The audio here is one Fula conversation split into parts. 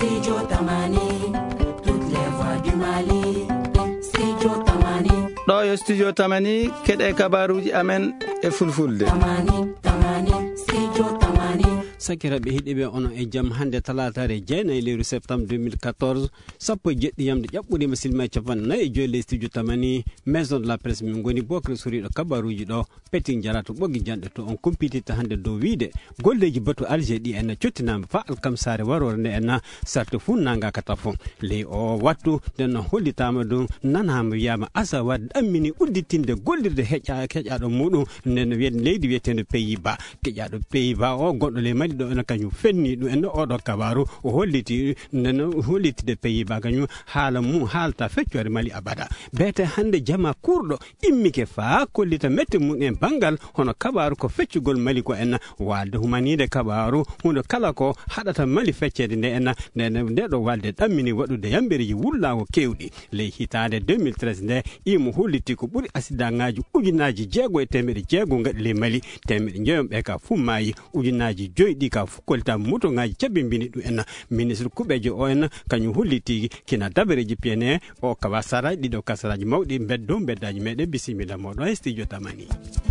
Studio Tamani, toutes les voix du Mali. Studio Tamani. ɗo yo studio Tamani keɗe kabaruji amen e fulfulde. Tamani, Tamani, Studio Tamani. sakiraɓe hiɗiɓe ono e jaam hande talatare jeenayi lewru septembre 2014 sappo e jeɗɗi yamde ƴaɓɓuɗima silma capannayyi e joyi ley studio Tamani maison de la presse min goni Bokre soriɗo kabaruji ɗo petti jarato ɓoggi janɗe to on compititta hande dow wiide golleji batu Alger ɗi en cottinama fa alkamsare warore nde en sarte funnaga kata fon ley o wattu nden hollitama ɗum nanama wiyama Azawad ɗammini udditinde gollirde heƴaɗo muɗum nden wiyen leydi wiyetede Pays-Bas keƴaɗo Pays-Bas o gonɗo ley Mali ɗo ene kañum fenni ɗum enne oɗo kabaru o holliti nden hollitide Pays-Bas kañum haala mum haalta feccore Mali abada beete hande jama kurɗo immike fa kollita mette mum en bangal hono kabaru ko feccugol Mali ko en walde humanide kabaru hunde kala ko haɗata Mali feccede nde en nde ɗo walde ɗammini waɗude yambereji wullago kewɗi ley hitande 2013 nde imo holliti ko ɓuuri accident ngaji ujunaji 6 gaɗi ley Mali temeɗe jeeyom ɓe ka fu maayi ujunaji 5 ɗi ka fu kollitama moto ngaji cabimbini ɗum en ministre kuɓejo o en kañum holliti kina dabareji piyene o kawa sara ɗiɗo kasaraji mawɗi beddo beddaji meɗen bisimilla moɗo e studio Tamani.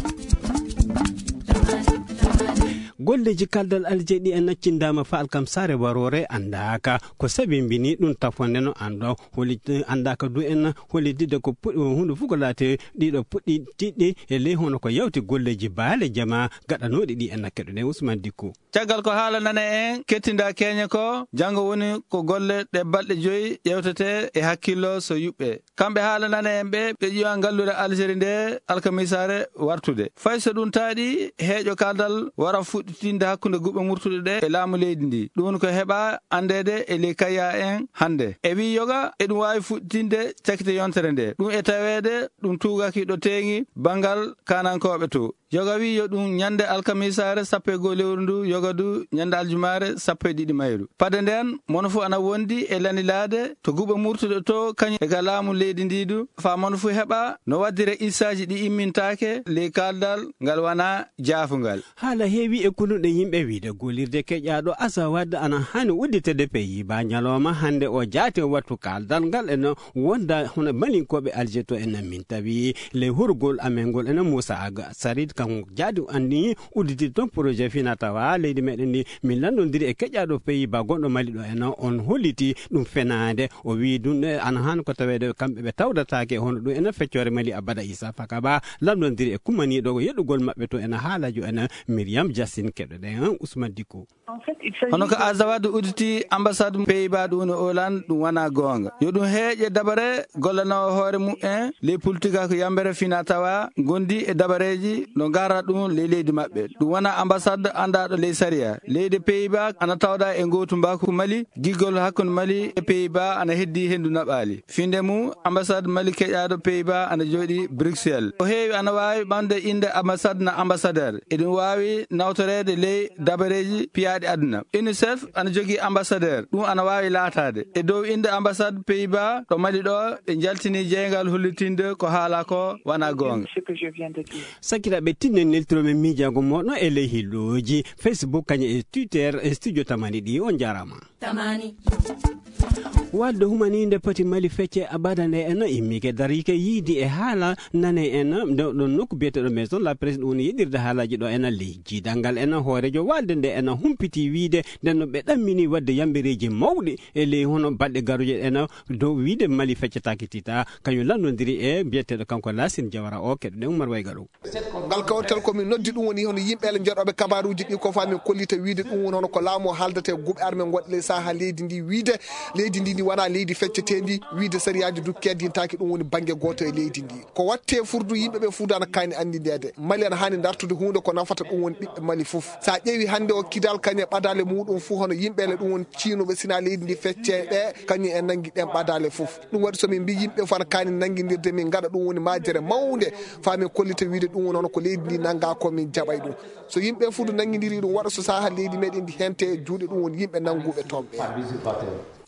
golleji kaldal Alger ɗi en naccindama fa alkamsare warore andaka ko sabimbini ɗum tafonde no ando holiti andaka du en holidide ko hunde fu ko laate ɗiɗo puɗɗi tiɗɗi e ley hono ko yawti golleji baale jama gaɗanoɗi ɗi en keɗoɗen Ousmane Dicko caggal ko haalanane en kettinda keñe ko janggo woni ko golle ɗe balɗe 5 ƴewtete e hakkillo so yuɓɓe kamɓe haalanane en ɓe ƴiwa ngallude Algérie nde alkamisare wartude fay so ɗum taaɗi heeƴo kaldal wara fuɗɗitinde hakkude guɓe murtuɗe ɗe e laamu leydi ndi ɗum ko heɓa andede e ley kayya en hande e wi yoga e ɗum wawi fuɗɗitinde cakkite yontere nde ɗum e tawede ɗum tugaki ɗo teŋi bangal kanankoɓe to yoga wi yo ɗum ñande alkamisare 1 lewru ndu yoga du ñande aljumare 12 mayru pade nden mono fu ana wondi e lanilade to guɓe murtuɗe to kañum e ga laamu leydi ndidu fa mono fu heɓa no waddire issaji ɗi immintake ley kaldal ngal wana jaafungal haala heewi e kulunɗe yimɓe wiide golirde keƴaɗo Azawad ana hani udditede Pays-Bas ñalawma hande o jaati wattu kaldal ngal ene wonda hono malinkoɓe Alger to en min tawi ley horgol amen ngol ene Moussa Aga Sarid kan jaadi andi udditide ton projet fina tawa leydi meɗen ndi min landodiri e keƴaɗo Pays-Bas gonɗo Mali ɗo en on holliti ɗum fenade o wi ɗum ana hani ko tawede kamɓe ɓe tawdatake hono ɗum ene feccore Mali abada Issa Fakaba landodiri e kumaniɗo yeɗugol mabɓe to ene haalajo ene Myriam Jassine keɗoɗen Ousmane Dicko hono ko Azawad udditi ambassade Pays-Bas ɗum no Hollande ɗum wona gonga yo ɗum heeƴe dabare gollanowo hoore mum en ley politique ko yambere fina tawa gondi e dabareji no gara ɗum ley leydi mabɓe ɗum wona ambassade andaɗo ley saria leydi Pays-Bas ana tawɗa e gotum mbaku Mali giggol hakkude Mali e Pays-Bas ana heddi hendu naɓali finde mum ambassade Mali keƴaɗo Pays-Bas ana jooɗi Bruxelles ko heewi ana wawi ɓamde inde ambassade na ambassadeur eɗum wawi nawtorede ley dabareji piyaɗi aduna UNICEF ana jogui ambassadeur ɗum ana wawi laatade e dow inde ambassade Pays-Bas ɗo Mali ɗo ɓe jaltini jeygal hollitinde ko haala ko wona gonga sakiraɓe tinne neltiroɓe miijago moɗon e ley hilloji Facebook kañum e Twitter e studio Tamani ɗi on jarama Tamani. wadde humaninde poti Mali fecce abada nde en immike darike yiidi e haala nane en ɗon nokku biyeteɗo maison la presse ɗum woni yiɗirde haalaji ɗo en ley jiidal ngal en hoorejo walde nde en humpiti wiide nden no ɓe ɗammini wadde yambereji mawɗi e ley hono balɗe garuje en dow wiide Mali feccetaki tita kañum landodiri e biyeteɗo kanko Lassine Diawara o keɗoɗen Oumar Wayga ɗo ngal kawtel komin noddi ɗum woni hono yimɓele jeeɗoɓe kabaruji ɗi ko fami kollita wiide ɗum woni hono ko laamu haaldate guɓe armen goɗɗe ley saaha leydi ndi wiide leydi ndi wona leydi feccetendi wiide sariyaji du keddintaki ɗum woni banggue goto e leydi ndi ko watte furdu yimɓeɓe fuuda ana kani andidede Mali ana hani dartude hunde ko nafata ɗum woni ɓiɓɓe Mali foof sa ƴeewi hande o kidal kañum e ɓadale muɗum fuu hono yimɓele ɗum woni ciinoɓe sina leydi ndi fecce ɓe kañum en nangui ɗen ɓadale foof ɗum waɗi somin mbi yimɓe fo ana kani nanguidirde min gaɗa ɗum woni majjere mawde famin kollita wiide ɗum woni hono ko leydi ndi nangga komin jaɓay ɗum so yimɓe fuudu nanguidiri ɗum waɗa so saaha leydi meɗen ndi hente e juuɗe ɗum woni yimɓe nanguɓe toon ɓe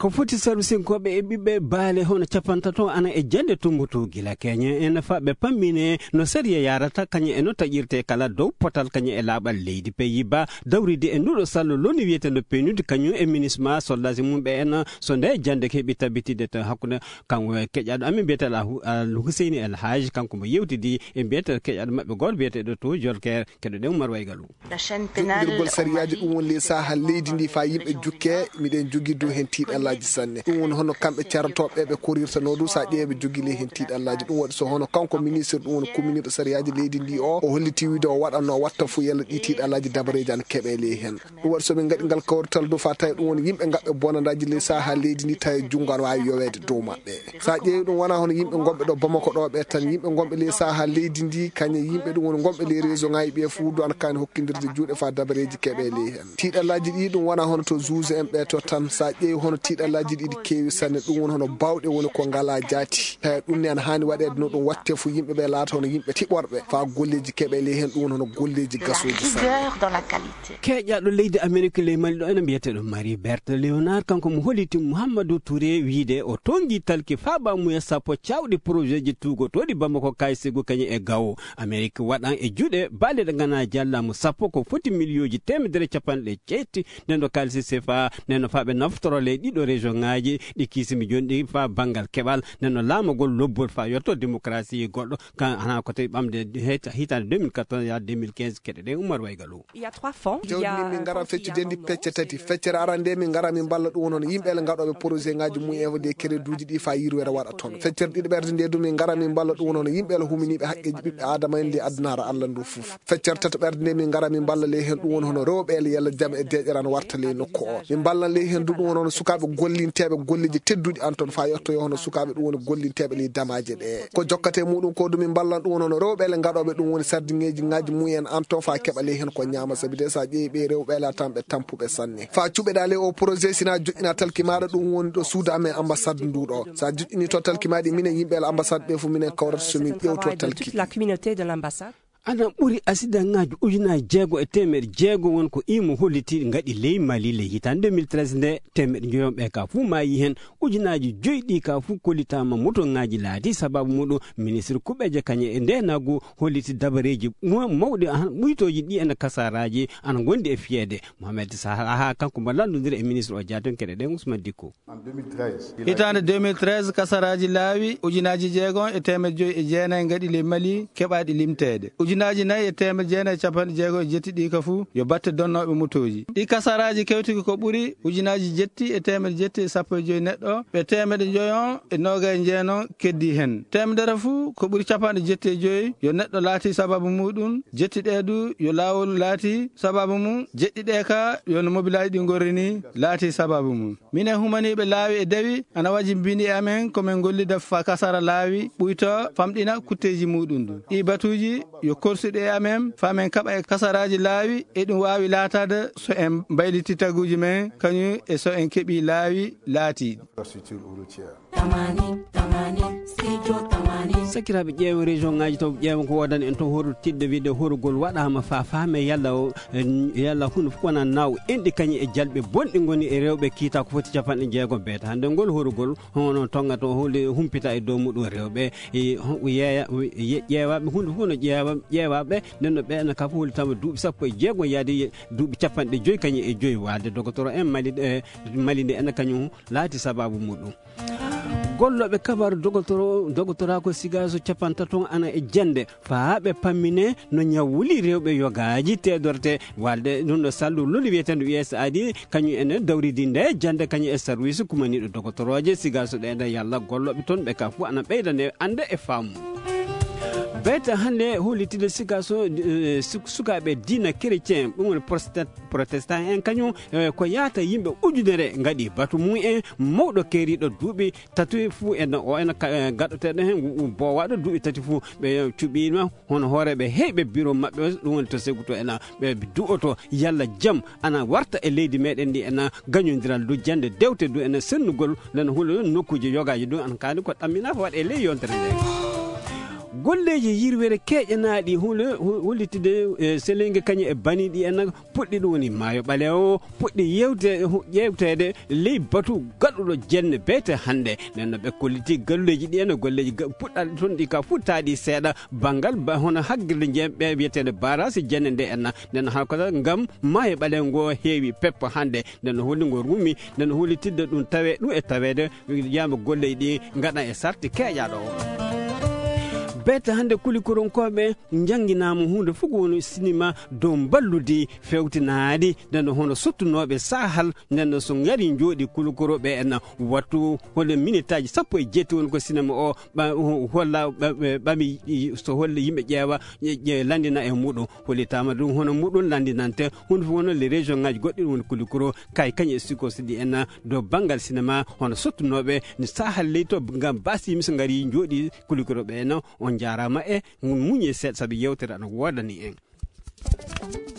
ko foti service ko be bibbe baale hono capantato ana e jande tumbutu gila Kenya en faabe pammine no seriya yarata kanye en no tajirte kala dow potal kanye e laabal leydi peyiba dawridi e nudo sallo loni wiete no penude kanyu e ministre soldats mumbe en so nde jande kebi tabitide to hakuna kanko kejado ami biete la Hussein El Haj kanko mo yewtidi e biete kejado mabbe gol biete do to jorker kedo de Umar Waygalu la chaîne pénale gol seriyaji dum won le saha leydi ndi fa yimbe jukke miden jogi do hen tiidallaji sanne dum won hono kambe ciartobe be kurirta no du sa deebe jogi le hen tiidallaji dum wadi so hono kanko ministre dum won community seriyaji leydi ndi o holliti wiide o wadanno watta fu yalla di tiidallaji dabareji an kebe le hen dum wadi so be ngadi ngal kawrtal do fa tay dum won yimbe ngabbe bonandaji le saha leydi ndi tay jungal waawi yowede dow mabbe sa jeeyi dum wana hono yimbe gombe do Bamako do be tan yimbe gombe le saha leydi ndi kanye yimbe dum won gombe le réseau ngayi be fu do an kan hokkindirde juude fa dabareji kebe le hen tiidallaji di dum wana hono to juge en be to tan sa jeeyi hono tiidallaji di kewi sanne dum won hono bawde woni ko ngala jati tay dum ne an hani wadede no dum watte fu yimbe be laata hono yimbe tiborbe fa golleji kebe le hen dum hono golleji gasoji rigueur dans la qualité kejaado leydi Amerique le mali do en biete do Marie Berthe Leonard kanko mo holiti Mouhamadou Touré wiide o tongi talki faaba mu sapo ciawdi projet ji tugo to di Bamako kaysego kanye e gawo Amerique wadan e juude balde de ngana jalla mu sapo ko foti milioji temedere capande cetti nendo kalsi sefa nendo faabe naftoro le dido region ngaaji di kisimi jondi fa bangal kebal nendo lamagol lobbol fa yotto démocratie goddo kan ana ko te bamde hitande 2014 ya 2015 kede de Umar Waygalu il y a 3 fonds il y a min ngara fecci dendi pecce tati feccere arande min ngara min balla dum non yimbe le ngadobe projet ngaaji mu evde crédit di fa yirwere wada ton feccere didi berde de dum min ngara min balla dum non yimbe le humini be hakkeji bibbe adama en li adnara Allah ndu fuf feccere tata berde min ngara min balla le hen dum hono rewbe le yalla jam e dejeran wartale nokko o min balla le hen dum hono sukabe gollintebe golliji teddudi anton fa yotto hono sukabe dum woni gollintebe li damaje de ko jokkate mudum ko dum min ballan dum hono rewbe le ngadobe dum woni sardingeji ngaaji muyen anton fa kebale hen ko nyaama sabide sa jeebe rewbe la tambe tampube sanne fa cube dale o projet sina jojina talkimaada dum woni do suuda amen ambassade ndudo sa jojini to talkimaadi minen yimbe la ambassade be fu minen kawrat sumi ƴewto talki la communauté de l'ambassade ana ɓuri asida ngaji ujuna jeego e temer jeego won ko imo holliti ngadi ley Mali le hitan 2013 nde temer joyombe ka fu mayi hen ujunaji joydi ka fu kolitama moto ngaji laadi sababu mudo ministre kubeje kanye e ndenago holliti dabareji mawde muytoji di en kasaraji an gondi e fiede Mohamed Saha kanko ballandudire e ministre o jadon kede de Ousmane Diko hitande 2013 kasaraji laawi ujunaji jeego e temer joy e jeena ngadi le Mali kebaadi limtede ujunaji nayi e temer jeena e capanɗe jeego e jetti ɗi ka fu yo batte donnoɓe motoji ɗi kasaraji kewtiki ko ɓuri ujunaji jetti e temer jetti e sappo e joyi neɗɗo ɓe temeɗe joyon e noga e jeenon keddi hen temedere fu ko ɓuri capanɗe jetti e joyi yo neɗɗo laati sababu muɗum jetti ɗeɗu yo lawol laati sababu mum jeɗɗi ɗe ka yono mobilaji ɗi gorrini laati sababu mum minen humaniɓe laawi e dewi ana waji mbini amen komin gollida fa kasara laawi ɓuyto famɗina kutteji muɗum du ɗi batuji yo korsuɗe amen famen kaɓa e kasaraji laawi e ɗum wawi laatade so en bayliti taguji men kañum e so en keeɓi laawi laatiɗi sakiraɓe ƴeewa région ngaji taw ƴeewa ko wodani en to horu tidde wiide horugol waɗama fa faame yalla hunde fof wona naw enɗi kañi e jalɓe bonɗi goni e rewɓe kiita ko foti capanɗe jeegom beeta hande ngol horugol hono tongata holde humpita e dow muɗum rewɓe ƴeewaɓe hunde fof no ƴeewaɓe nden no ɓeena ka fof hollitama duuɓi sappo e jeegom yaade duuɓi capanɗe joyi kañi e joyi walde docteur en mali nde ena kañum laati sababu muɗum golloɓe kabaru dogotora ko sigaso capantaton ana e jande faaɓe pammine no ñawwuli rewɓe yogaji tedorte walde ɗum ɗo sallu loli wiyetendo USAID kañum ene dawridi nde jande kañum e service kumaniɗo dogotoroje sigaso ɗe nde yalla golloɓe toon ɓe ka fu ana ɓeydande ande e faamu beta hande hollitide sigaso sukaɓe dina chrétien ɗum woni protestant en kañum ko yaata yimɓe ujunere gaɗi batu mum en mawɗo keeriɗo duuɓi tati fuu o ena gaɗoteɗo hen bowaɗo duuɓi tati fuu ɓe cuɓima hono hooreɓe heyɓe bureau mabɓe ɗum woni to segu to ena ɓe du'oto yalla jaam ana warta e leydi meɗen ndi ena gañodiral du jande dewte du ena sennugol nen huule nokkuji yogaji ɗum an kaani ko ɗammina ko waɗe ley yontere nde golleji yirwere keƴanaɗi hullitide selenge kañe e baniɗi en puɗɗi ɗum woni maayo ɓalewo puɗɗi yewtede ley batu gaɗuɗo jenne beete hande nenno ɓe kolliti galleji ɗi en golleji puɗɗaɗi toon ɗi ka futtaɗi seeɗa bangal hono haggirde jemɓe wiyetede barasi jenne nde en nenno hakkoda gam maayo ɓalewo ngo heewi peppo hande nenno holli ngo rumi nenno hullitidde ɗum tawe ɗum e tawede yama golleji ɗi gaɗa e sarti keƴaɗo o bete hande kulikoronkoɓe jangginama hunde fof woni cinéma dow balludi fewtinaɗi ndenno hono sottunoɓe sahal ndenno so gari jooɗi kulikoroɓe en wattu holle minute aji 17 woni ko cinéma o holla ɓami so holle yimɓe ƴeewa landina e muɗum hollitama ɗum hono muɗum landinante hunde fof wono les région ngaji goɗɗi woni kulikoro kay kañe sikosi ɗi en dow banggal cinéma hono sottunoɓe ni sahal ley to gam basi yimɓe so gari jooɗi kulikoroɓe en on jarama e muñe seeɗa saabi yewtere ana wodani en